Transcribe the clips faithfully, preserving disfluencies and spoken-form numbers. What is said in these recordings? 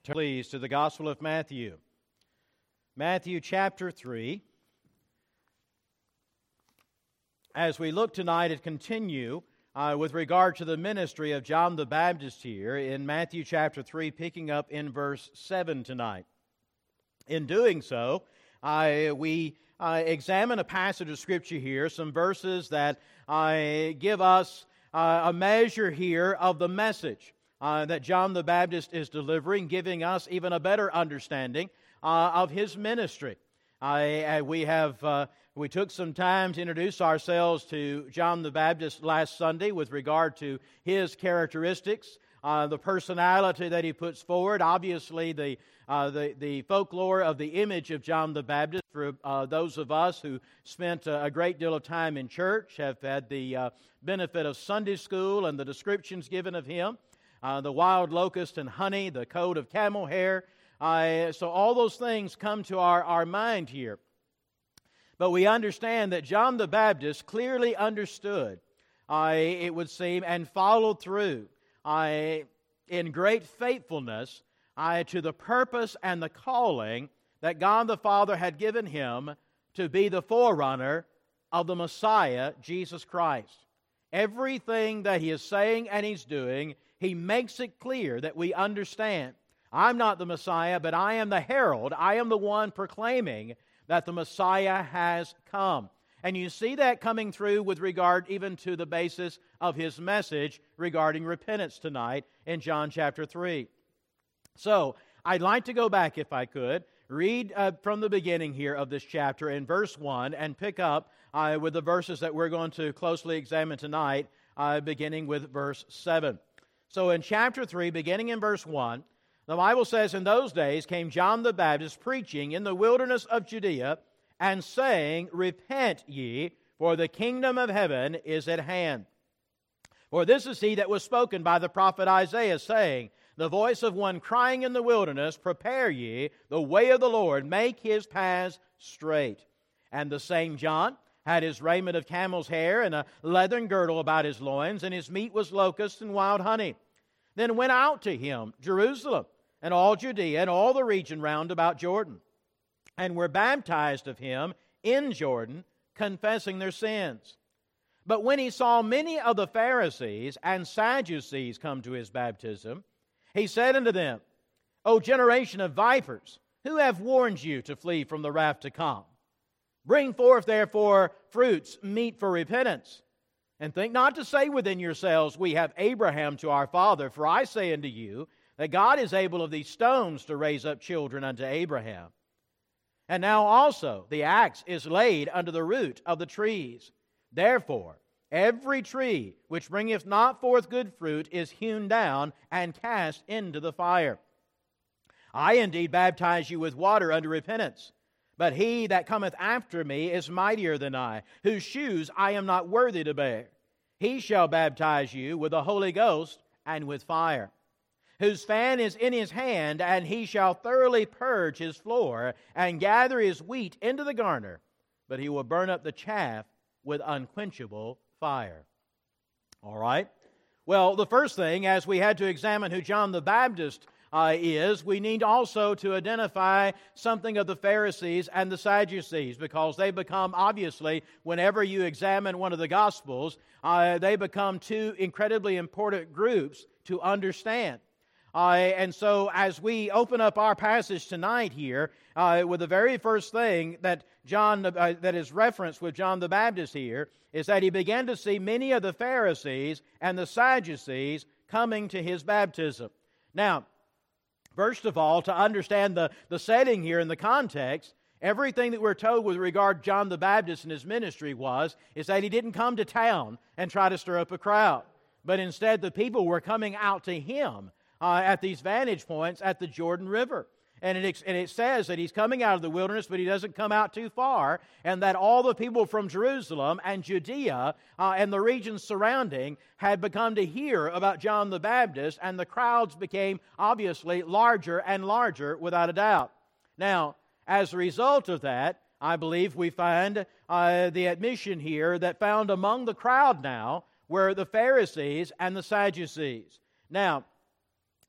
Turn, please, to the Gospel of Matthew. Matthew chapter three. As we look tonight and continue uh, with regard to the ministry of John the Baptist here in Matthew chapter three, picking up in verse seven tonight. In doing so, uh, we uh, examine a passage of Scripture here, some verses that uh, give us uh, a measure here of the message Uh, that John the Baptist is delivering, giving us even a better understanding uh, of his ministry. Uh, we have uh, we took some time to introduce ourselves to John the Baptist last Sunday with regard to his characteristics, uh, the personality that he puts forward. Obviously, the uh, the the folklore of the image of John the Baptist. For uh, those of us who spent a great deal of time in church, have had the uh, benefit of Sunday school and the descriptions given of him. Uh, the wild locust and honey, the coat of camel hair. Uh, so all those things come to our, our mind here. But we understand that John the Baptist clearly understood, uh, it would seem, and followed through uh, in great faithfulness uh, to the purpose and the calling that God the Father had given him to be the forerunner of the Messiah, Jesus Christ. Everything that he is saying and he's doing, he makes it clear that we understand. I'm not the Messiah, but I am the herald. I am the one proclaiming that the Messiah has come. And you see that coming through with regard even to the basis of his message regarding repentance tonight in John chapter three. So, I'd like to go back, if I could, read uh, from the beginning here of this chapter in verse one and pick up uh, with the verses that we're going to closely examine tonight, uh, beginning with verse seven. So in chapter three, beginning in verse one, the Bible says, "In those days came John the Baptist preaching in the wilderness of Judea, and saying, Repent ye, for the kingdom of heaven is at hand. For this is he that was spoken by the prophet Isaiah, saying, The voice of one crying in the wilderness, Prepare ye the way of the Lord, make his paths straight. And the same John had his raiment of camel's hair, and a leathern girdle about his loins, and his meat was locusts and wild honey. Then went out to him Jerusalem, and all Judea, and all the region round about Jordan, and were baptized of him in Jordan, confessing their sins. But when he saw many of the Pharisees and Sadducees come to his baptism, he said unto them, O generation of vipers, who hath warned you to flee from the wrath to come? Bring forth, therefore, fruits meet for repentance. And think not to say within yourselves, We have Abraham to our father. For I say unto you, that God is able of these stones to raise up children unto Abraham. And now also the axe is laid under the root of the trees. Therefore, every tree which bringeth not forth good fruit is hewn down and cast into the fire. I indeed baptize you with water unto repentance. But he that cometh after me is mightier than I, whose shoes I am not worthy to bear. He shall baptize you with the Holy Ghost and with fire, whose fan is in his hand, and he shall thoroughly purge his floor, and gather his wheat into the garner, but he will burn up the chaff with unquenchable fire." All right. Well, the first thing, as we had to examine who John the Baptist Uh, is we need also to identify something of the Pharisees and the Sadducees, because they become, obviously, whenever you examine one of the Gospels, uh, they become two incredibly important groups to understand. Uh, and so as we open up our passage tonight here, uh, with the very first thing that John uh, that is referenced with John the Baptist here, is that he began to see many of the Pharisees and the Sadducees coming to his baptism. Now, first of all, to understand the, the setting here in the context, everything that we're told with regard to John the Baptist and his ministry was, is that he didn't come to town and try to stir up a crowd. But instead, the people were coming out to him uh, at these vantage points at the Jordan River. And it, and it says that he's coming out of the wilderness, but he doesn't come out too far, and that all the people from Jerusalem and Judea uh, and the regions surrounding had begun to hear about John the Baptist, and the crowds became obviously larger and larger without a doubt. Now, as a result of that, I believe we find uh, the admission here that found among the crowd now were the Pharisees and the Sadducees. Now,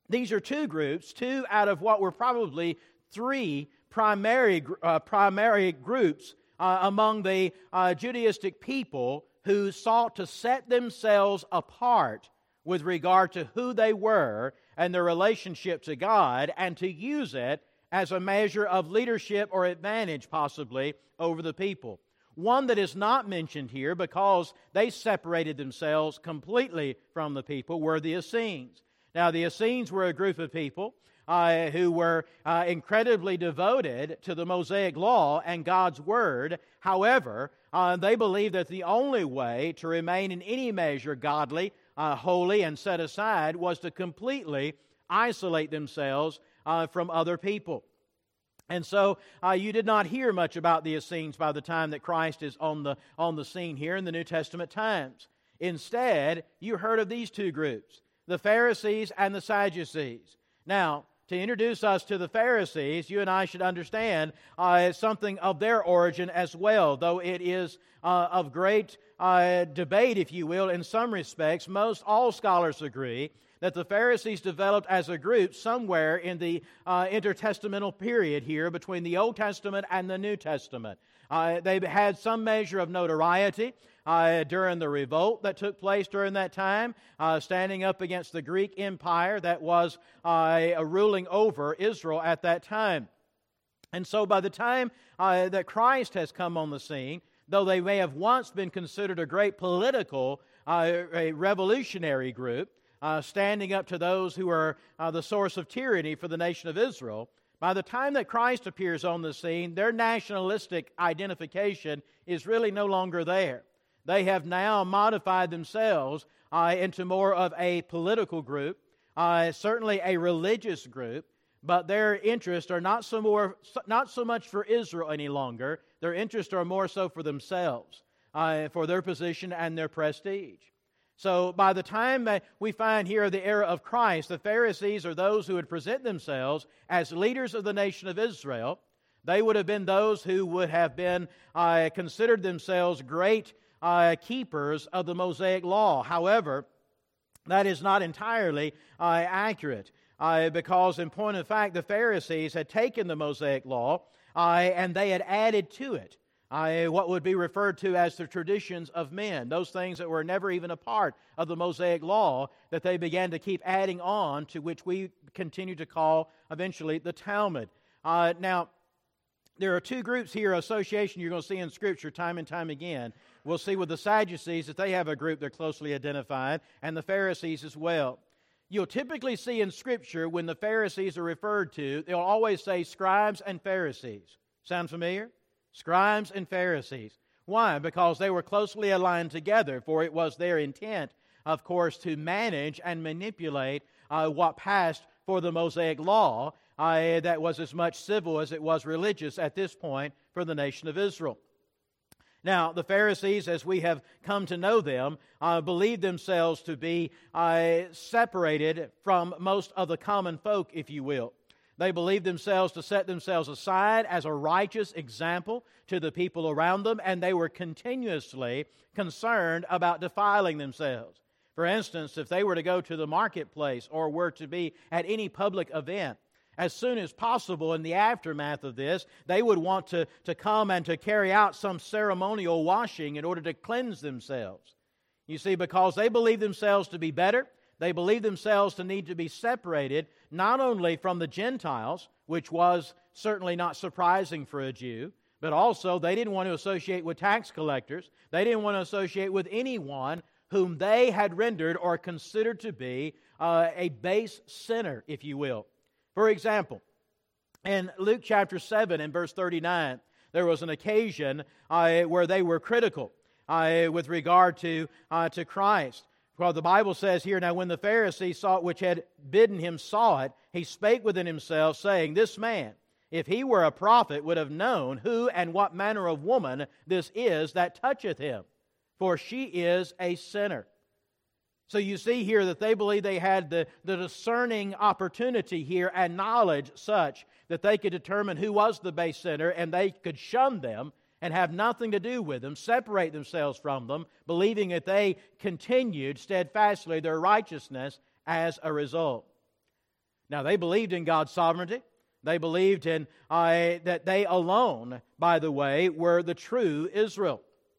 these are two groups, two out of what were probably three primary, uh, primary groups uh, among the uh, Judaistic people who sought to set themselves apart with regard to who they were and their relationship to God, and to use it as a measure of leadership or advantage, possibly, over the people. One that is not mentioned here because they separated themselves completely from the people were the Essenes. Now, the Essenes were a group of people uh, who were uh, incredibly devoted to the Mosaic Law and God's Word. However, uh, they believed that the only way to remain in any measure godly, uh, holy, and set aside was to completely isolate themselves uh, from other people. And so uh, you did not hear much about the Essenes by the time that Christ is on the, on the scene here in the New Testament times. Instead, you heard of these two groups, the Pharisees and the Sadducees. Now, to introduce us to the Pharisees, you and I should understand uh, something of their origin as well, though it is uh, of great uh, debate, if you will, in some respects. Most all scholars agree that the Pharisees developed as a group somewhere in the uh, intertestamental period here between the Old Testament and the New Testament. Uh, they had some measure of notoriety uh, during the revolt that took place during that time, uh, standing up against the Greek Empire that was uh, ruling over Israel at that time. And so by the time uh, that Christ has come on the scene, though they may have once been considered a great political, uh, a revolutionary group, Uh, standing up to those who are uh, the source of tyranny for the nation of Israel, by the time that Christ appears on the scene, their nationalistic identification is really no longer there. They have now modified themselves uh, into more of a political group, uh, certainly a religious group, but their interests are not so more, not so much for Israel any longer. Their interests are more so for themselves, uh, for their position and their prestige. So by the time that we find here the era of Christ, the Pharisees are those who would present themselves as leaders of the nation of Israel. They would have been those who would have been uh, considered themselves great uh, keepers of the Mosaic Law. However, that is not entirely uh, accurate uh, because in point of fact, the Pharisees had taken the Mosaic Law uh, and they had added to it Uh, what would be referred to as the traditions of men, those things that were never even a part of the Mosaic Law that they began to keep adding on, to which we continue to call eventually the Talmud. Uh, now, there are two groups here, association you're going to see in Scripture time and time again. We'll see with the Sadducees that they have a group they're closely identified, and the Pharisees as well. You'll typically see in Scripture when the Pharisees are referred to, they'll always say scribes and Pharisees. Sound familiar? Scribes and Pharisees. Why? Because they were closely aligned together, for it was their intent, of course, to manage and manipulate uh, what passed for the Mosaic Law uh, that was as much civil as it was religious at this point for the nation of Israel. Now, the Pharisees, as we have come to know them, uh, believed themselves to be uh, separated from most of the common folk, if you will. They believed themselves to set themselves aside as a righteous example to the people around them, and they were continuously concerned about defiling themselves. For instance, if they were to go to the marketplace or were to be at any public event, as soon as possible in the aftermath of this, they would want to, to come and to carry out some ceremonial washing in order to cleanse themselves. You see, because they believed themselves to be better, they believed themselves to need to be separated not only from the Gentiles, which was certainly not surprising for a Jew, but also they didn't want to associate with tax collectors. They didn't want to associate with anyone whom they had rendered or considered to be uh, a base sinner, if you will. For example, in Luke chapter seven and verse thirty-nine, there was an occasion uh, where they were critical uh, with regard to, uh, to Christ. Well, the Bible says here, now when the Pharisee saw it which had bidden him saw it, he spake within himself, saying, This man, if he were a prophet, would have known who and what manner of woman this is that toucheth him, for she is a sinner. So you see here that they believe they had the, the discerning opportunity here and knowledge such that they could determine who was the base sinner, and they could shun them and have nothing to do with them, separate themselves from them, believing that they continued steadfastly their righteousness as a result. Now, they believed in God's sovereignty. They believed in uh, that they alone, by the way, were the true Israel.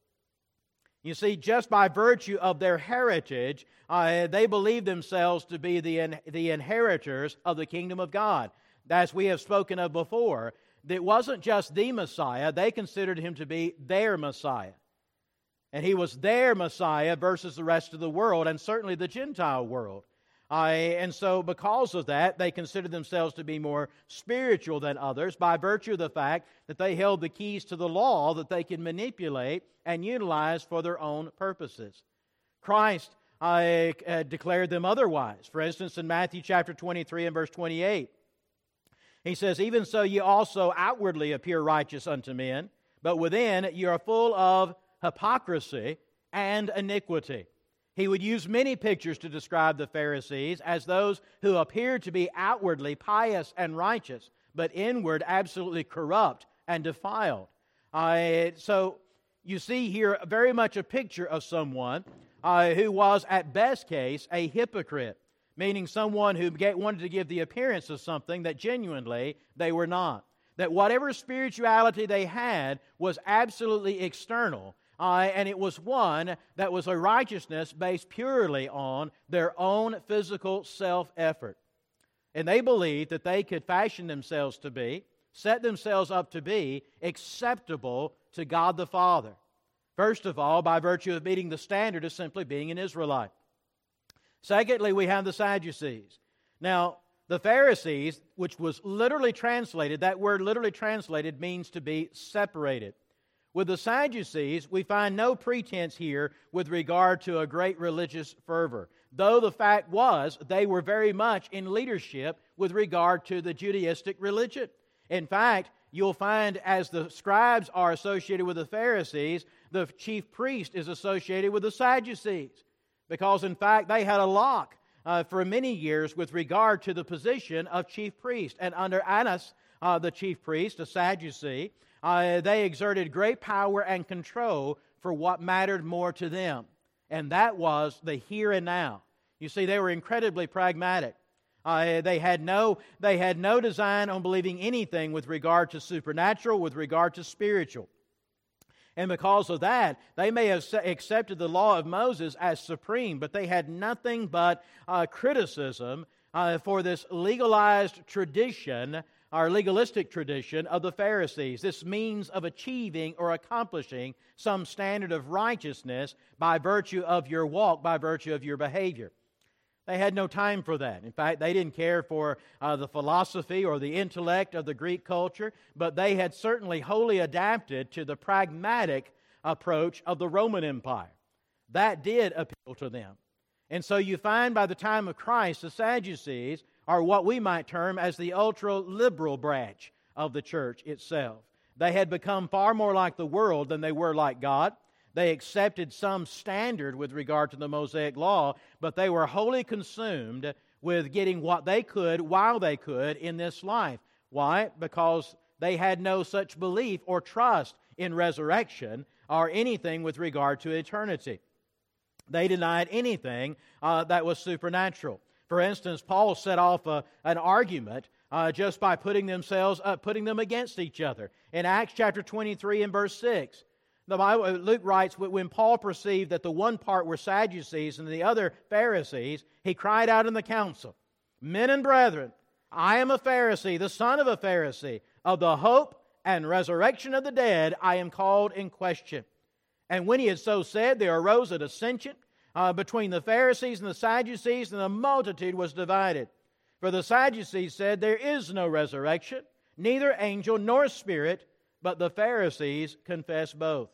You see, just by virtue of their heritage, uh, they believed themselves to be the, in, the inheritors of the kingdom of God. As we have spoken of before, it wasn't just the Messiah, they considered him to be their Messiah. And he was their Messiah versus the rest of the world, and certainly the Gentile world. Uh, and so because of that, they considered themselves to be more spiritual than others by virtue of the fact that they held the keys to the law that they could manipulate and utilize for their own purposes. Christ uh, uh, declared them otherwise. For instance, in Matthew chapter twenty-three and verse twenty-eight, he says, "Even so ye also outwardly appear righteous unto men, but within ye are full of hypocrisy and iniquity." He would use many pictures to describe the Pharisees as those who appeared to be outwardly pious and righteous, but inward absolutely corrupt and defiled. Uh, so you see here very much a picture of someone uh, who was at best case a hypocrite, meaning someone who get, wanted to give the appearance of something that genuinely they were not. That whatever spirituality they had was absolutely external. Uh, and it was one that was a righteousness based purely on their own physical self-effort. And they believed that they could fashion themselves to be, set themselves up to be, acceptable to God the Father. First of all, by virtue of meeting the standard of simply being an Israelite. Secondly, we have the Sadducees. Now, the Pharisees, which was literally translated, that word literally translated means to be separated. With the Sadducees, we find no pretense here with regard to a great religious fervor, though the fact was they were very much in leadership with regard to the Judaistic religion. In fact, you'll find as the scribes are associated with the Pharisees, the chief priest is associated with the Sadducees, because in fact they had a lock uh, for many years with regard to the position of chief priest. And under Annas, uh, the chief priest, a Sadducee, Uh, they exerted great power and control for what mattered more to them, and that was the here and now. You see, they were incredibly pragmatic. Uh, they had no, they had no design on believing anything with regard to supernatural, with regard to spiritual. And because of that, they may have accepted the law of Moses as supreme, but they had nothing but uh, criticism uh, for this legalized tradition, our legalistic tradition of the Pharisees, this means of achieving or accomplishing some standard of righteousness by virtue of your walk, by virtue of your behavior. They had no time for that. In fact, they didn't care for uh, the philosophy or the intellect of the Greek culture, but they had certainly wholly adapted to the pragmatic approach of the Roman Empire. That did appeal to them. And so you find by the time of Christ, the Sadducees are what we might term as the ultra-liberal branch of the church itself. They had become far more like the world than they were like God. They accepted some standard with regard to the Mosaic law, but they were wholly consumed with getting what they could while they could in this life. Why? Because they had no such belief or trust in resurrection or anything with regard to eternity. They denied anything uh, that was supernatural. For instance, Paul set off a, an argument uh, just by putting themselves, uh, putting them against each other. In Acts chapter twenty-three and verse six, the Bible, Luke writes, when Paul perceived that the one part were Sadducees and the other Pharisees, he cried out in the council, "Men and brethren, I am a Pharisee, the son of a Pharisee. Of the hope and resurrection of the dead, I am called in question." And when he had so said, there arose a dissension uh, between the Pharisees and the Sadducees, and the multitude was divided. For the Sadducees said, "There is no resurrection, neither angel nor spirit," but the Pharisees confess both.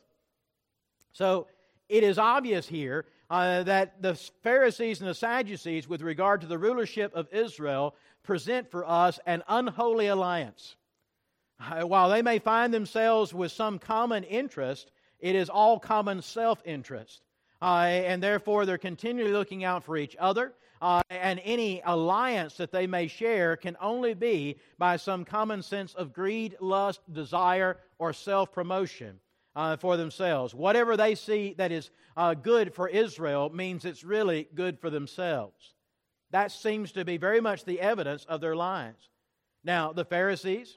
So it is obvious here uh, that the Pharisees and the Sadducees, with regard to the rulership of Israel, present for us an unholy alliance. Uh, while they may find themselves with some common interest, it is all common self-interest. Uh, and therefore, they're continually looking out for each other. Uh, and any alliance that they may share can only be by some common sense of greed, lust, desire, or self-promotion uh, for themselves. Whatever they see that is uh, good for Israel means it's really good for themselves. That seems to be very much the evidence of their lives. Now, the Pharisees,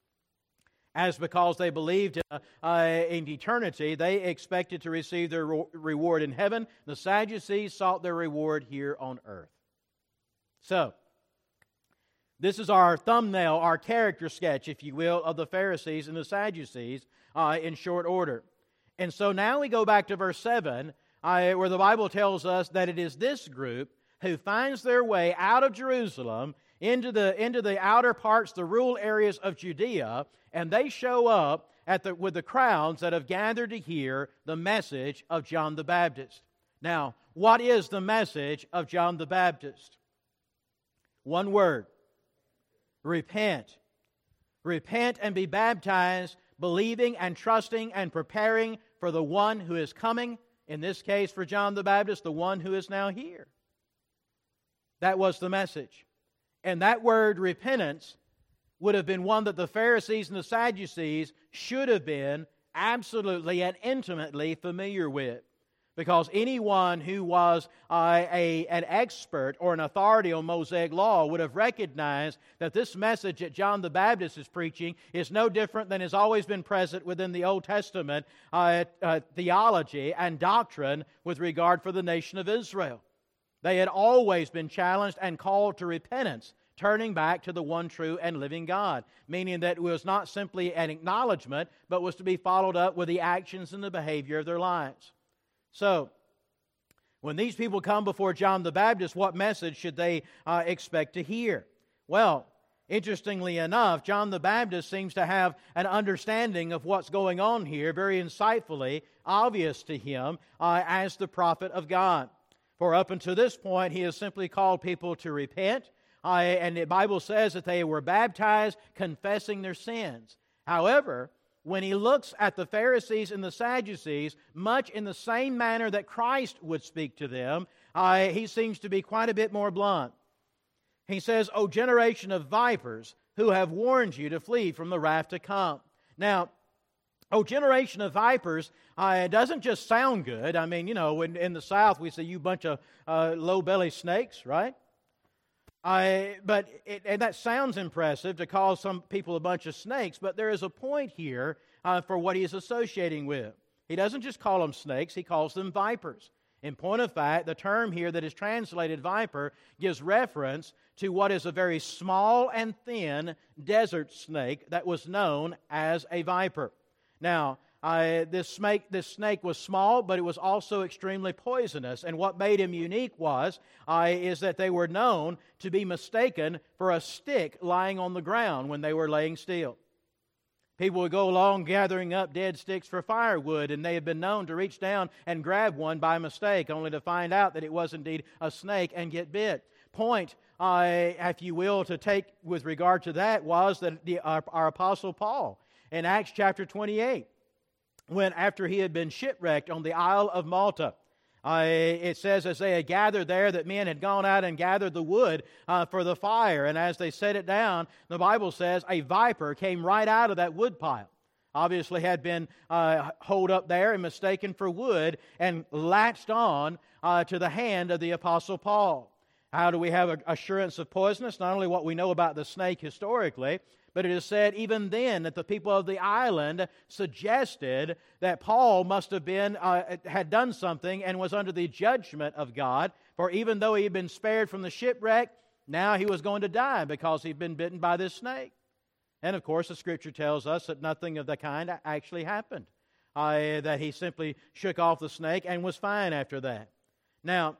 as because they believed uh, uh, in eternity, they expected to receive their re- reward in heaven. The Sadducees sought their reward here on earth. So, this is our thumbnail, our character sketch, if you will, of the Pharisees and the Sadducees uh, in short order. And so now we go back to verse seven, uh, where the Bible tells us that it is this group who finds their way out of Jerusalem into the, into the outer parts, the rural areas of Judea, and they show up at the, with the crowds that have gathered to hear the message of John the Baptist. Now, what is the message of John the Baptist? One word. Repent. Repent and be baptized, believing and trusting and preparing for the one who is coming, in this case for John the Baptist, the one who is now here. That was the message. And that word repentance would have been one that the Pharisees and the Sadducees should have been absolutely and intimately familiar with. Because anyone who was uh, a, an expert or an authority on Mosaic law would have recognized that this message that John the Baptist is preaching is no different than has always been present within the Old Testament uh, uh, theology and doctrine with regard for the nation of Israel. They had always been challenged and called to repentance, turning back to the one true and living God, meaning that it was not simply an acknowledgement, but was to be followed up with the actions and the behavior of their lives. So, when these people come before John the Baptist, what message should they uh, expect to hear? Well, interestingly enough, John the Baptist seems to have an understanding of what's going on here, very insightfully obvious to him uh, as the prophet of God. For up until this point, he has simply called people to repent, uh, and the Bible says that they were baptized, confessing their sins. However, when he looks at the Pharisees and the Sadducees, much in the same manner that Christ would speak to them, uh, he seems to be quite a bit more blunt. He says, "O generation of vipers, who have warned you to flee from the wrath to come." Now, "O generation of vipers," uh, it doesn't just sound good. I mean, you know, in, in the South we say, "You bunch of uh, low-belly snakes," right? I, but it, and that sounds impressive to call some people a bunch of snakes, but there is a point here uh, for what he is associating with. He doesn't just call them snakes, he calls them vipers. In point of fact, the term here that is translated viper gives reference to what is a very small and thin desert snake that was known as a viper. Now, Uh, this snake, this snake was small, but it was also extremely poisonous. And what made him unique was, uh, is that they were known to be mistaken for a stick lying on the ground when they were laying still. People would go along gathering up dead sticks for firewood, and they had been known to reach down and grab one by mistake, only to find out that it was indeed a snake and get bit. Point, uh, if you will, to take with regard to that was that the, our, our Apostle Paul in Acts chapter twenty-eight, when after he had been shipwrecked on the Isle of Malta, uh, it says as they had gathered there that men had gone out and gathered the wood uh, for the fire, and as they set it down, the Bible says a viper came right out of that wood pile. Obviously had been uh, holed up there and mistaken for wood and latched on uh, to the hand of the Apostle Paul. How do we have assurance of poisonous? Not only what we know about the snake historically, but it is said even then that the people of the island suggested that Paul must have been uh, had done something and was under the judgment of God. For even though he had been spared from the shipwreck, now he was going to die because he'd been bitten by this snake. And of course, the Scripture tells us that nothing of the kind actually happened. Uh, that he simply shook off the snake and was fine after that. Now,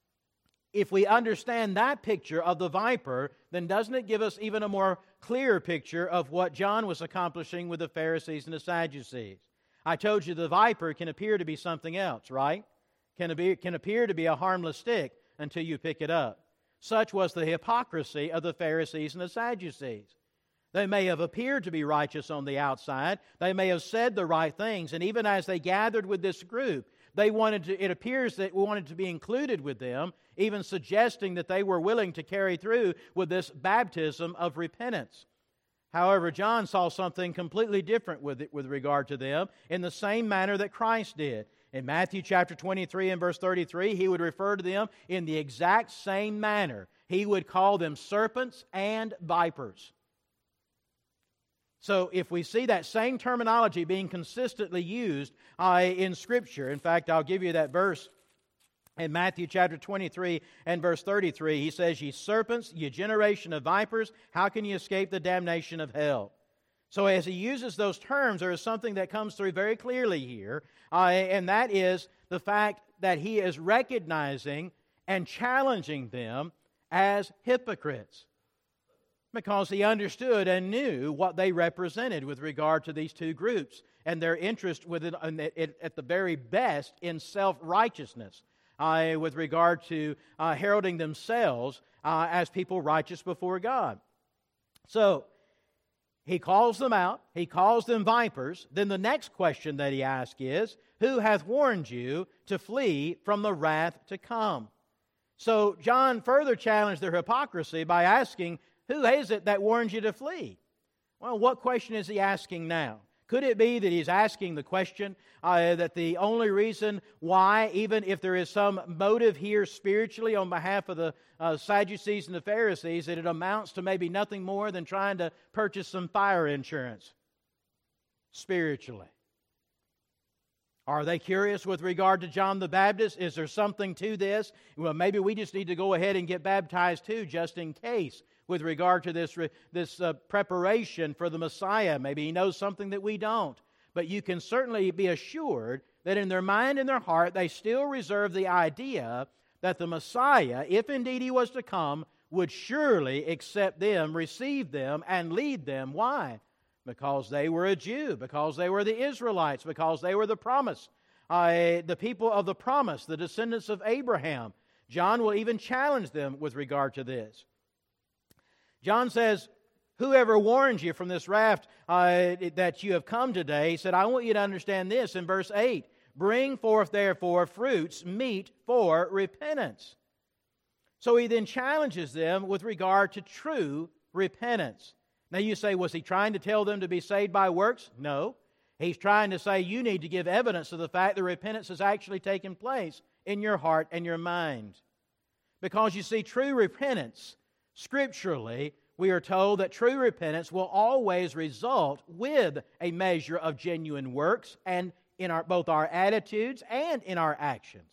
if we understand that picture of the viper, then doesn't it give us even a more clear picture of what John was accomplishing with the Pharisees and the Sadducees? I told you the viper can appear to be something else, right? Can, be, can appear to be a harmless stick until you pick it up. Such was the hypocrisy of the Pharisees and the Sadducees. They may have appeared to be righteous on the outside. They may have said the right things. And even as they gathered with this group, they wanted to, it appears that we wanted to be included with them, even suggesting that they were willing to carry through with this baptism of repentance. However, John saw something completely different with it, with regard to them, in the same manner that Christ did. In Matthew chapter twenty-three and verse thirty-three, he would refer to them in the exact same manner. he would call them serpents and vipers. So if we see that same terminology being consistently used uh, in Scripture, in fact, I'll give you that verse in Matthew chapter twenty-three and verse thirty-three. He says, "Ye serpents, ye generation of vipers, how can ye escape the damnation of hell?" So as he uses those terms, there is something that comes through very clearly here, uh, and that is the fact that he is recognizing and challenging them as hypocrites, because he understood and knew what they represented with regard to these two groups and their interest with it, at the very best in self-righteousness, uh, with regard to uh, heralding themselves uh, as people righteous before God. So he calls them out. He calls them vipers. Then the next question that he asks is, "Who hath warned you to flee from the wrath to come?" So John further challenged their hypocrisy by asking, "Who is it that warns you to flee?" Well, what question is he asking now? Could it be that he's asking the question uh, that the only reason why, even if there is some motive here spiritually on behalf of the uh, Sadducees and the Pharisees, that it amounts to maybe nothing more than trying to purchase some fire insurance spiritually? Are they curious with regard to John the Baptist? Is there something to this? Well, maybe we just need to go ahead and get baptized too, just in case, with regard to this, this uh, preparation for the Messiah. Maybe he knows something that we don't. But you can certainly be assured that in their mind and their heart, they still reserve the idea that the Messiah, if indeed he was to come, would surely accept them, receive them, and lead them. Why? Because they were a Jew, because they were the Israelites, because they were the promise, uh, the people of the promise, the descendants of Abraham. John will even challenge them with regard to this. John says, "Whoever warns you from this raft uh, that you have come today," he said, "I want you to understand this in verse eight. Bring forth therefore fruits meet for repentance." So he then challenges them with regard to true repentance. Now you say, was he trying to tell them to be saved by works? No. He's trying to say you need to give evidence of the fact that repentance has actually taken place in your heart and your mind. Because you see, true repentance, scripturally, we are told that true repentance will always result with a measure of genuine works and in our, both our attitudes and in our actions.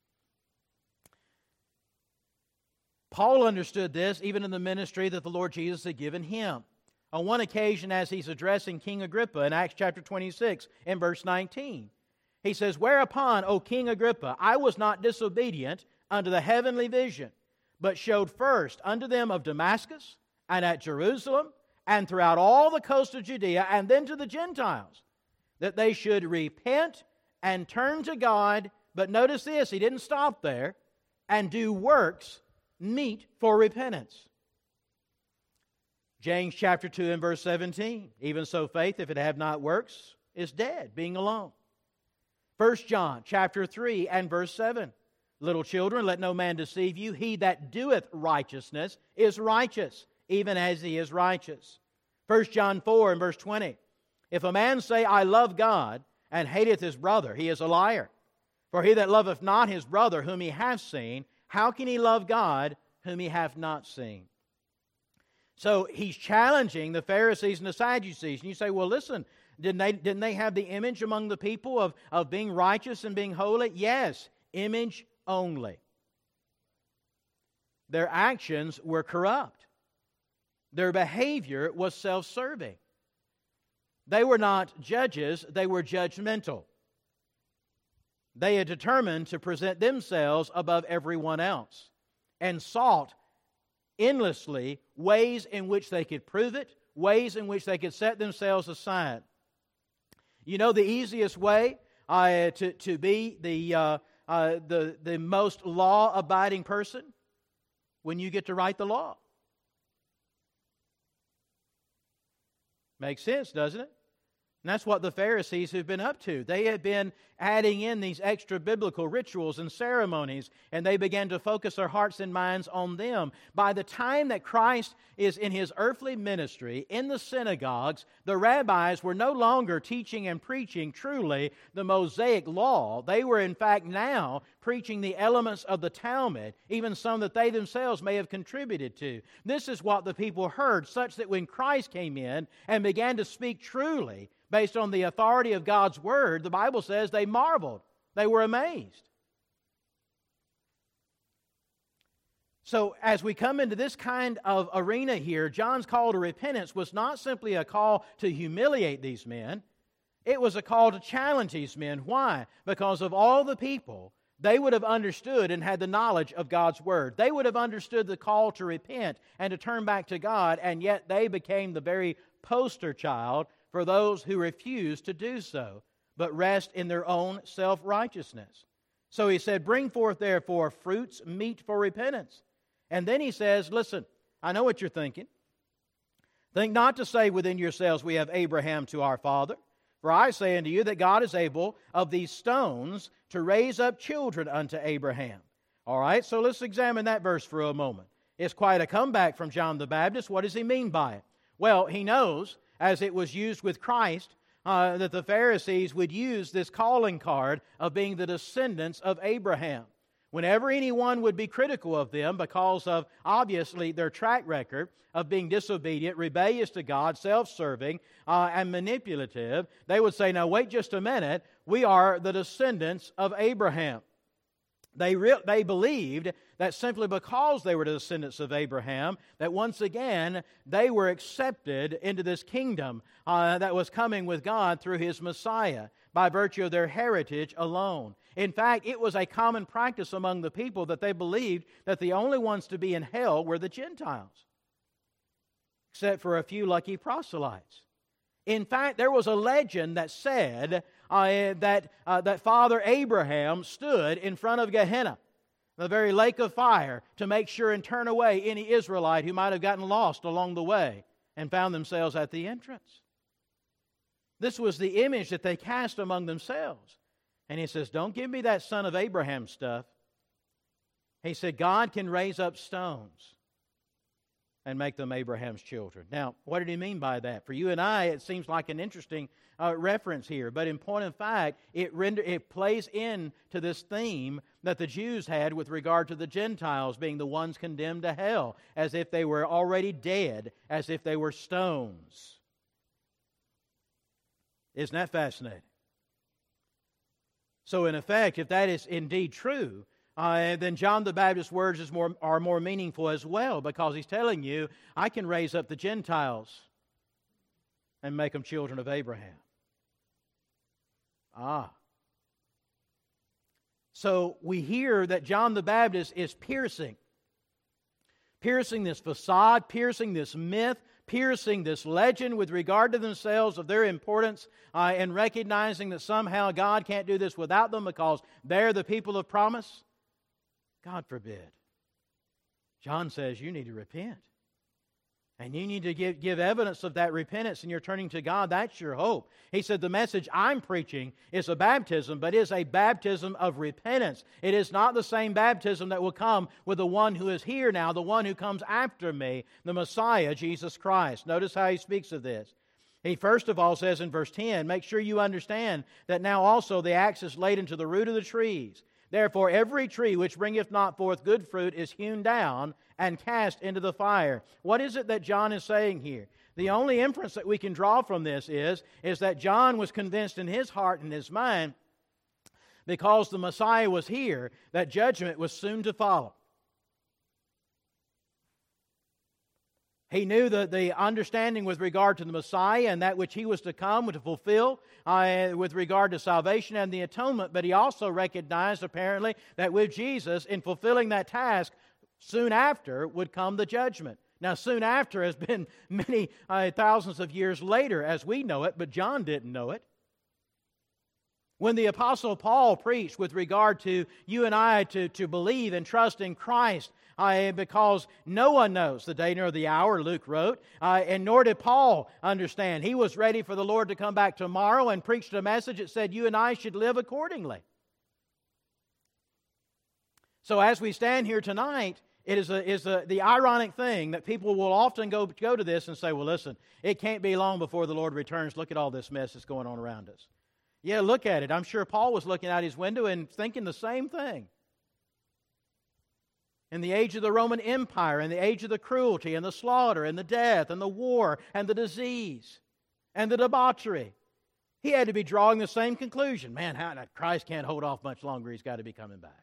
Paul understood this even in the ministry that the Lord Jesus had given him. On one occasion, as he's addressing King Agrippa in Acts chapter twenty-six and verse nineteen, he says, "Whereupon, O King Agrippa, I was not disobedient unto the heavenly vision, but showed first unto them of Damascus, and at Jerusalem, and throughout all the coast of Judea, and then to the Gentiles, that they should repent and turn to God." But notice this, he didn't stop there, "and do works meet for repentance." James chapter two and verse seventeen, "Even so faith, if it have not works, is dead, being alone." First John chapter three and verse seven, "Little children, let no man deceive you. He that doeth righteousness is righteous, even as he is righteous." First John four and verse twenty, "If a man say, I love God, and hateth his brother, he is a liar. For he that loveth not his brother whom he hath seen, how can he love God whom he hath not seen?" So he's challenging the Pharisees and the Sadducees. And you say, well, listen, didn't they, didn't they have the image among the people of, of being righteous and being holy? Yes, image only. Their actions were corrupt. Their behavior was self-serving. They were not judges, they were judgmental. They had determined to present themselves above everyone else and sought endlessly ways in which they could prove it, ways in which they could set themselves aside. You know the easiest way uh, to, to be the, uh, uh, the, the most law-abiding person? When you get to write the law. Makes sense, doesn't it? And that's what the Pharisees have been up to. They had been adding in these extra biblical rituals and ceremonies, and they began to focus their hearts and minds on them. By the time that Christ is in His earthly ministry, in the synagogues, the rabbis were no longer teaching and preaching truly the Mosaic law. They were, in fact, now preaching the elements of the Talmud, even some that they themselves may have contributed to. This is what the people heard, such that when Christ came in and began to speak truly, based on the authority of God's Word, the Bible says they marveled. They were amazed. So as we come into this kind of arena here, John's call to repentance was not simply a call to humiliate these men. It was a call to challenge these men. Why? Because of all the people, they would have understood and had the knowledge of God's Word. They would have understood the call to repent and to turn back to God, and yet they became the very poster child for those who refuse to do so, but rest in their own self-righteousness. So he said, bring forth therefore fruits meet for repentance. And then he says, listen, I know what you're thinking. Think not to say within yourselves, we have Abraham to our father. For I say unto you that God is able of these stones to raise up children unto Abraham. All right, so let's examine that verse for a moment. It's quite a comeback from John the Baptist. What does he mean by it? Well, he knows, as it was used with Christ, uh, that the Pharisees would use this calling card of being the descendants of Abraham. Whenever anyone would be critical of them because of, obviously, their track record of being disobedient, rebellious to God, self-serving, uh, and manipulative, they would say, now wait just a minute, we are the descendants of Abraham. They, re- they believed that simply because they were the descendants of Abraham, that once again they were accepted into this kingdom uh, that was coming with God through His Messiah by virtue of their heritage alone. In fact, it was a common practice among the people that they believed that the only ones to be in hell were the Gentiles, except for a few lucky proselytes. In fact, there was a legend that said uh, that, uh, that Father Abraham stood in front of Gehenna, the very lake of fire, to make sure and turn away any Israelite who might have gotten lost along the way and found themselves at the entrance. This was the image that they cast among themselves. And he says, don't give me that son of Abraham stuff. He said, God can raise up stones and make them Abraham's children. Now, what did he mean by that? For you and I, it seems like an interesting uh, reference here. But in point of fact, it, render, it plays into this theme that the Jews had with regard to the Gentiles being the ones condemned to hell, as if they were already dead, as if they were stones. Isn't that fascinating? So in effect, if that is indeed true, Uh, then John the Baptist's words is more, are more meaningful as well, because he's telling you, I can raise up the Gentiles and make them children of Abraham. Ah. So we hear that John the Baptist is piercing. Piercing this facade, piercing this myth, piercing this legend with regard to themselves of their importance, uh, and recognizing that somehow God can't do this without them because they're the people of promise. God forbid. John says you need to repent. And you need to give, give evidence of that repentance, and you're turning to God. That's your hope. He said the message I'm preaching is a baptism, but it is a baptism of repentance. It is not the same baptism that will come with the one who is here now, the one who comes after me, the Messiah, Jesus Christ. Notice how he speaks of this. He first of all says in verse ten, make sure you understand that now also the axe is laid into the root of the trees. Therefore, every tree which bringeth not forth good fruit is hewn down and cast into the fire. What is it that John is saying here? The only inference that we can draw from this is, is that John was convinced in his heart and his mind, because the Messiah was here, that judgment was soon to follow. He knew that the understanding with regard to the Messiah and that which he was to come to fulfill uh, with regard to salvation and the atonement, but he also recognized apparently that with Jesus, in fulfilling that task, soon after would come the judgment. Now, soon after has been many uh, thousands of years later as we know it, but John didn't know it. When the Apostle Paul preached with regard to you and I to, to believe and trust in Christ, uh, because no one knows the day nor the hour, Luke wrote, uh, and nor did Paul understand. He was ready for the Lord to come back tomorrow and preached a message that said you and I should live accordingly. So as we stand here tonight, it is, a, is a, the ironic thing that people will often go, go to this and say, well, listen, it can't be long before the Lord returns. Look at all this mess that's going on around us. Yeah, look at it. I'm sure Paul was looking out his window and thinking the same thing. In the age of the Roman Empire, in the age of the cruelty and the slaughter and the death and the war and the disease and the debauchery, he had to be drawing the same conclusion. Man, how, Christ can't hold off much longer. He's got to be coming back.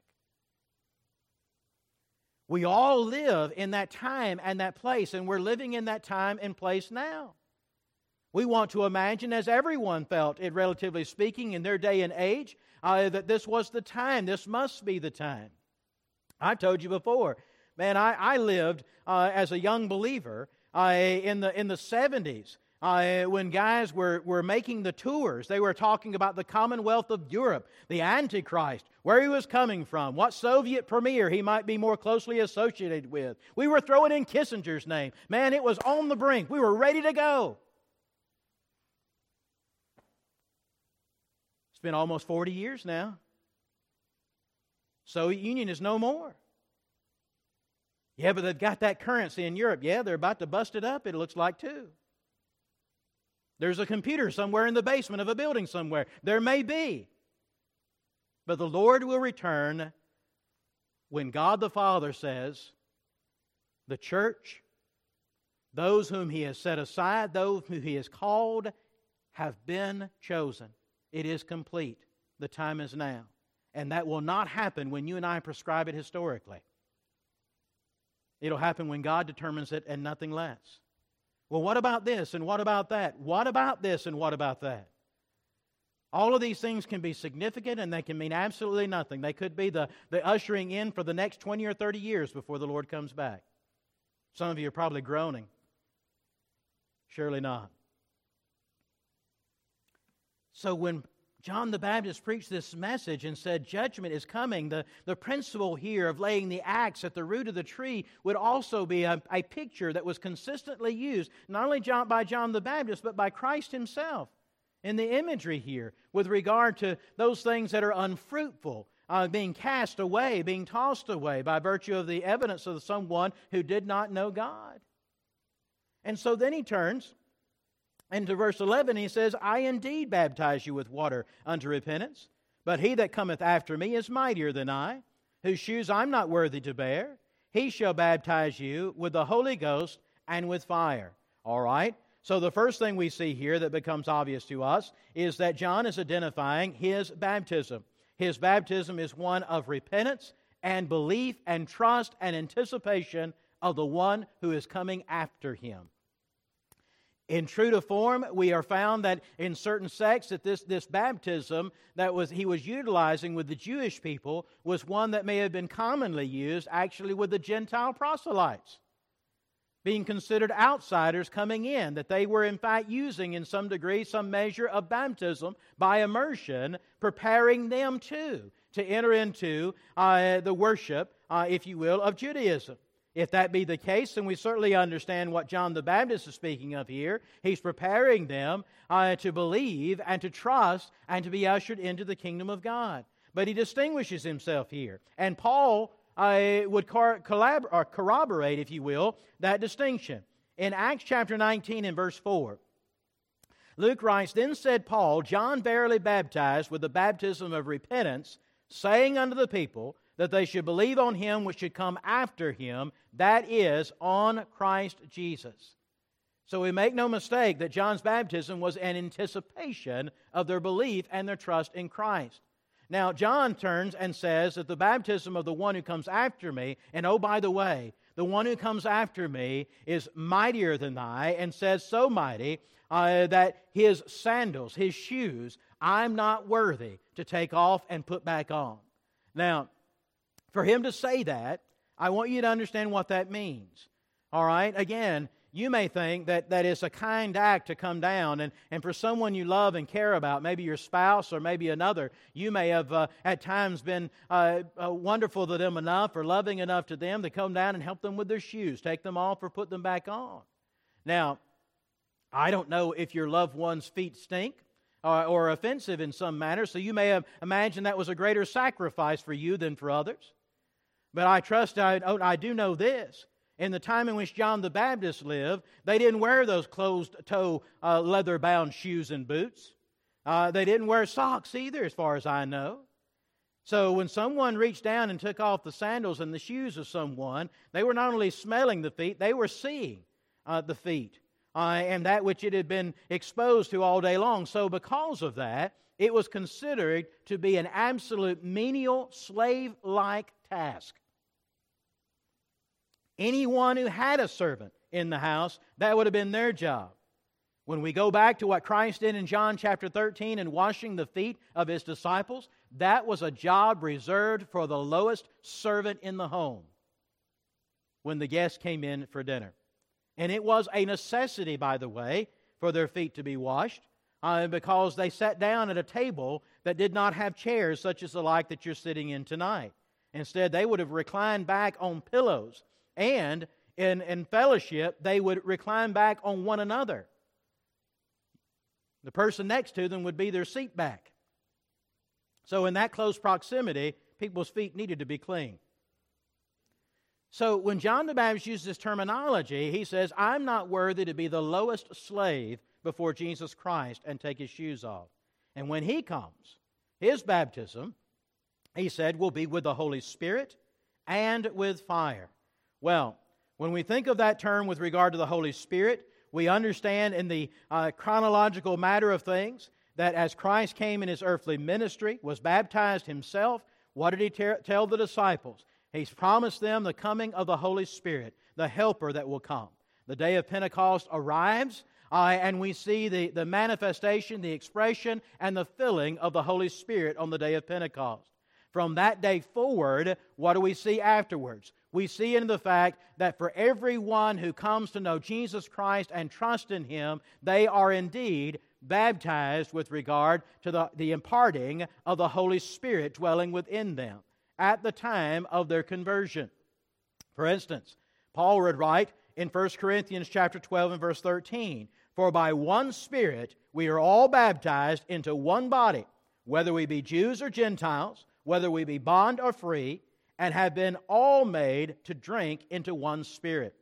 We all live in that time and that place, and we're living in that time and place now. We want to imagine, as everyone felt, it relatively speaking, in their day and age, uh, that this was the time. This must be the time. I told you before, man, I, I lived uh, as a young believer uh, in the in the seventies uh, when guys were, were making the tours. They were talking about the Commonwealth of Europe, the Antichrist, where he was coming from, what Soviet premier he might be more closely associated with. We were throwing in Kissinger's name. Man, it was on the brink. We were ready to go. It's been almost forty years now. Soviet Union is no more. Yeah, but they've got that currency in Europe. Yeah, they're about to bust it up, it looks like, too. There's a computer somewhere in the basement of a building somewhere. There may be. But the Lord will return when God the Father says, the church, those whom He has set aside, those whom He has called, have been chosen. It is complete. The time is now. And that will not happen when you and I prescribe it historically. It'll happen when God determines it and nothing less. Well, what about this and what about that? What about this and what about that? All of these things can be significant and they can mean absolutely nothing. They could be the, the ushering in for the next twenty or thirty years before the Lord comes back. Some of you are probably groaning. Surely not. So when John the Baptist preached this message and said judgment is coming, the, the principle here of laying the axe at the root of the tree would also be a, a picture that was consistently used, not only John, by John the Baptist, but by Christ Himself in the imagery here with regard to those things that are unfruitful, uh, being cast away, being tossed away by virtue of the evidence of someone who did not know God. And so then he turns into verse eleven, he says, I indeed baptize you with water unto repentance, but he that cometh after me is mightier than I, whose shoes I'm not worthy to bear. He shall baptize you with the Holy Ghost and with fire. All right? So the first thing we see here that becomes obvious to us is that John is identifying his baptism. His baptism is one of repentance and belief and trust and anticipation of the one who is coming after him. In true to form, we are found that in certain sects that this, this baptism that was he was utilizing with the Jewish people was one that may have been commonly used actually with the Gentile proselytes, being considered outsiders coming in, that they were in fact using in some degree some measure of baptism by immersion, preparing them too to enter into uh, the worship, uh, if you will, of Judaism. If that be the case, then we certainly understand what John the Baptist is speaking of here. He's preparing them uh, to believe and to trust and to be ushered into the kingdom of God. But he distinguishes himself here. And Paul uh, would cor- collab- or corroborate, if you will, that distinction. In Acts chapter nineteen and verse four, Luke writes, Then said Paul, John verily baptized with the baptism of repentance, saying unto the people, that they should believe on Him which should come after Him, that is, on Christ Jesus. So we make no mistake that John's baptism was an anticipation of their belief and their trust in Christ. Now, John turns and says that the baptism of the one who comes after me, and oh, by the way, the one who comes after me is mightier than I, and says so mighty uh, that His sandals, His shoes, I'm not worthy to take off and put back on. Now, for him to say that, I want you to understand what that means. All right? Again, you may think that, that it's a kind act to come down, and, and for someone you love and care about, maybe your spouse or maybe another, you may have uh, at times been uh, uh, wonderful to them enough or loving enough to them to come down and help them with their shoes, take them off or put them back on. Now, I don't know if your loved one's feet stink or, or offensive in some manner, so you may have imagined that was a greater sacrifice for you than for others. But I trust, I, I do know this. In the time in which John the Baptist lived, they didn't wear those closed-toe, uh, leather-bound shoes and boots. Uh, they didn't wear socks either, as far as I know. So when someone reached down and took off the sandals and the shoes of someone, they were not only smelling the feet, they were seeing uh, the feet. Uh, and that which it had been exposed to all day long. So because of that, it was considered to be an absolute menial, slave-like task. Anyone who had a servant in the house, that would have been their job. When we go back to what Christ did in John chapter thirteen and washing the feet of His disciples, that was a job reserved for the lowest servant in the home when the guests came in for dinner. And it was a necessity, by the way, for their feet to be washed uh, because they sat down at a table that did not have chairs such as the like that you're sitting in tonight. Instead, they would have reclined back on pillows, and in, in fellowship, they would recline back on one another. The person next to them would be their seat back. So in that close proximity, people's feet needed to be clean. So when John the Baptist uses this terminology, he says, I'm not worthy to be the lowest slave before Jesus Christ and take His shoes off. And when He comes, His baptism, he said, will be with the Holy Spirit and with fire. Well, when we think of that term with regard to the Holy Spirit, we understand in the uh, chronological matter of things that as Christ came in His earthly ministry, was baptized Himself, what did He ter- tell the disciples? He's promised them the coming of the Holy Spirit, the Helper that will come. The day of Pentecost arrives, uh, and we see the, the manifestation, the expression, and the filling of the Holy Spirit on the day of Pentecost. From that day forward, what do we see afterwards? We see in the fact that for everyone who comes to know Jesus Christ and trust in Him, they are indeed baptized with regard to the, the imparting of the Holy Spirit dwelling within them at the time of their conversion. For instance, Paul would write in First Corinthians chapter twelve and verse thirteen, "For by one Spirit we are all baptized into one body, whether we be Jews or Gentiles, whether we be bond or free, and have been all made to drink into one Spirit."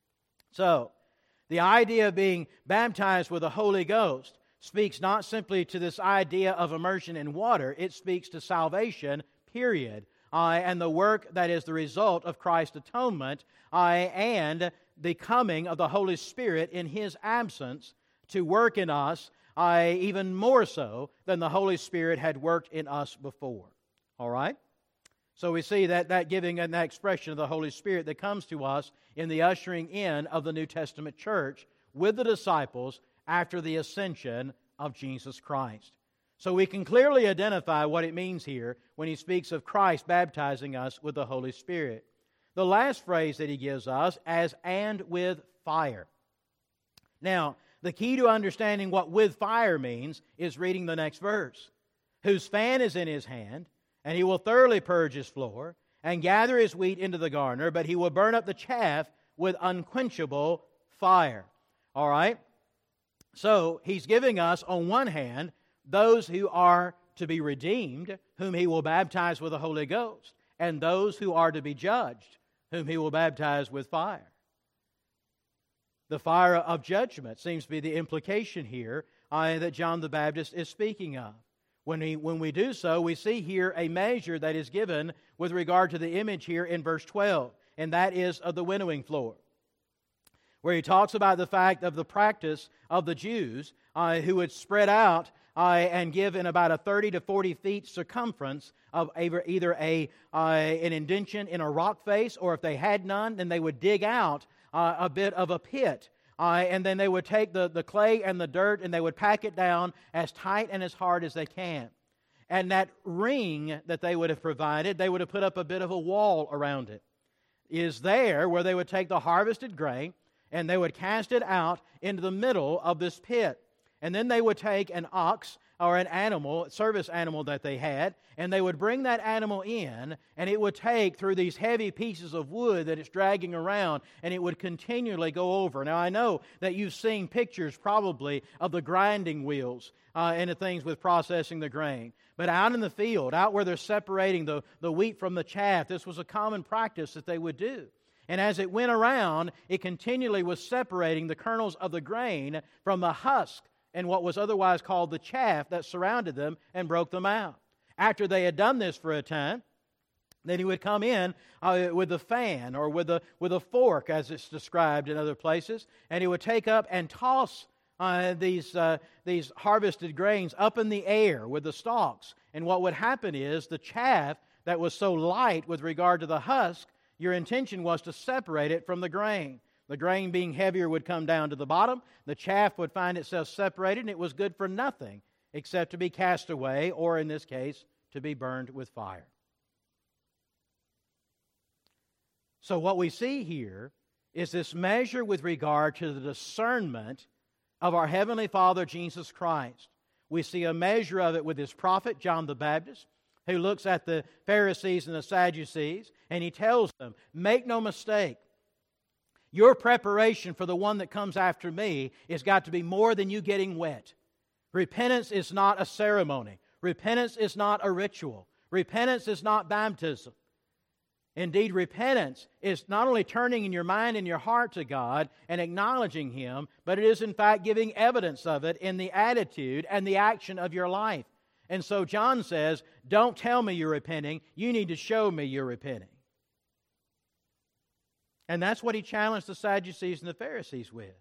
So, the idea of being baptized with the Holy Ghost speaks not simply to this idea of immersion in water, it speaks to salvation, period, uh, and the work that is the result of Christ's atonement, uh, and the coming of the Holy Spirit in His absence to work in us, uh, even more so than the Holy Spirit had worked in us before. All right? So we see that, that giving and that expression of the Holy Spirit that comes to us in the ushering in of the New Testament church with the disciples after the ascension of Jesus Christ. So we can clearly identify what it means here when he speaks of Christ baptizing us with the Holy Spirit. The last phrase that he gives us as "and with fire." Now, the key to understanding what "with fire" means is reading the next verse. "Whose fan is in his hand, and he will thoroughly purge his floor, and gather his wheat into the garner, but he will burn up the chaff with unquenchable fire." All right? So, he's giving us, on one hand, those who are to be redeemed, whom he will baptize with the Holy Ghost, and those who are to be judged, whom he will baptize with fire. The fire of judgment seems to be the implication here uh, that John the Baptist is speaking of. When we, when we do so, we see here a measure that is given with regard to the image here in verse twelve, and that is of the winnowing floor, where he talks about the fact of the practice of the Jews uh, who would spread out uh, and give in about a thirty to forty feet circumference of either, either a, uh, an indention in a rock face, or if they had none, then they would dig out uh, a bit of a pit. Uh, and then they would take the, the clay and the dirt and they would pack it down as tight and as hard as they can. And that ring that they would have provided, they would have put up a bit of a wall around it. Is there where they would take the harvested grain and they would cast it out into the middle of this pit. And then they would take an ox or an animal, service animal that they had, and they would bring that animal in, and it would take through these heavy pieces of wood that it's dragging around, and it would continually go over. Now, I know that you've seen pictures probably of the grinding wheels uh, and the things with processing the grain. But out in the field, out where they're separating the, the wheat from the chaff, this was a common practice that they would do. And as it went around, it continually was separating the kernels of the grain from the husk and what was otherwise called the chaff that surrounded them and broke them out. After they had done this for a time, then he would come in uh, with a fan or with a, with a fork, as it's described in other places, and he would take up and toss uh, these, uh, these harvested grains up in the air with the stalks. And what would happen is the chaff that was so light with regard to the husk, your intention was to separate it from the grain. The grain being heavier would come down to the bottom. The chaff would find itself separated, and it was good for nothing except to be cast away, or in this case, to be burned with fire. So what we see here is this measure with regard to the discernment of our Heavenly Father, Jesus Christ. We see a measure of it with His prophet, John the Baptist, who looks at the Pharisees and the Sadducees, and he tells them, make no mistake, your preparation for the one that comes after me has got to be more than you getting wet. Repentance is not a ceremony. Repentance is not a ritual. Repentance is not baptism. Indeed, repentance is not only turning in your mind and your heart to God and acknowledging Him, but it is in fact giving evidence of it in the attitude and the action of your life. And so John says, don't tell me you're repenting, you need to show me you're repenting. And that's what he challenged the Sadducees and the Pharisees with.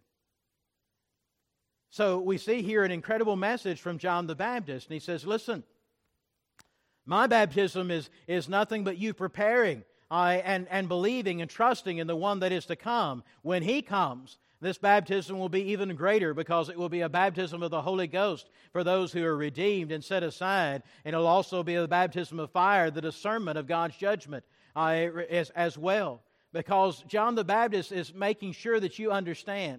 So we see here an incredible message from John the Baptist. And he says, listen, my baptism is, is nothing but you preparing uh, and, and believing and trusting in the one that is to come. When He comes, this baptism will be even greater because it will be a baptism of the Holy Ghost for those who are redeemed and set aside. And it will also be a baptism of fire, the discernment of God's judgment uh, as, as well. Because John the Baptist is making sure that you understand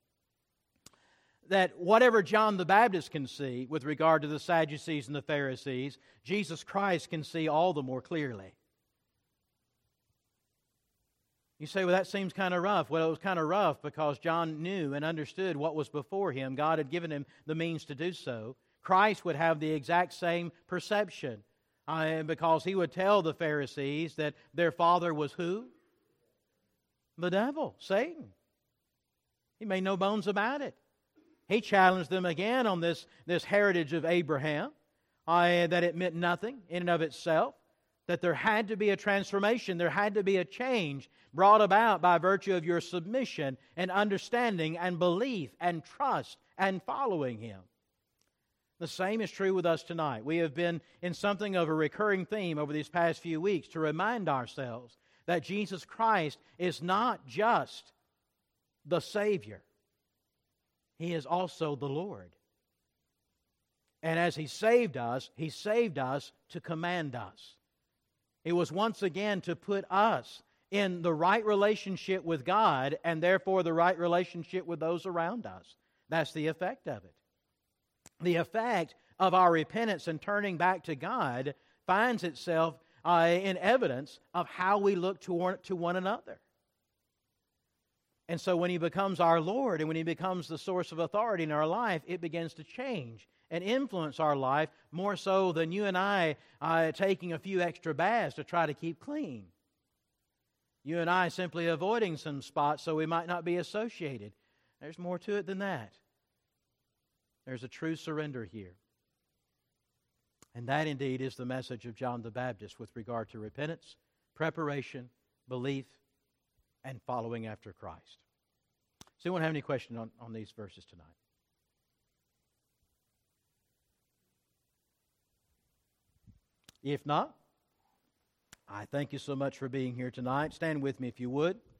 that whatever John the Baptist can see with regard to the Sadducees and the Pharisees, Jesus Christ can see all the more clearly. You say, well, that seems kind of rough. Well, it was kind of rough because John knew and understood what was before him. God had given him the means to do so. Christ would have the exact same perception uh, because He would tell the Pharisees that their father was who? The devil, Satan. He made no bones about it. He challenged them again on this, this heritage of Abraham, uh, that it meant nothing in and of itself, that there had to be a transformation, there had to be a change brought about by virtue of your submission and understanding and belief and trust and following Him. The same is true with us tonight. We have been in something of a recurring theme over these past few weeks to remind ourselves that Jesus Christ is not just the Savior. He is also the Lord. And as He saved us, He saved us to command us. It was once again to put us in the right relationship with God and therefore the right relationship with those around us. That's the effect of it. The effect of our repentance and turning back to God finds itself Uh, in evidence of how we look toward, to one another. And so when He becomes our Lord and when He becomes the source of authority in our life, it begins to change and influence our life more so than you and I uh, taking a few extra baths to try to keep clean. You and I simply avoiding some spots so we might not be associated. There's more to it than that. There's a true surrender here. And that indeed is the message of John the Baptist with regard to repentance, preparation, belief, and following after Christ. Does anyone have any question on, on these verses tonight? If not, I thank you so much for being here tonight. Stand with me if you would.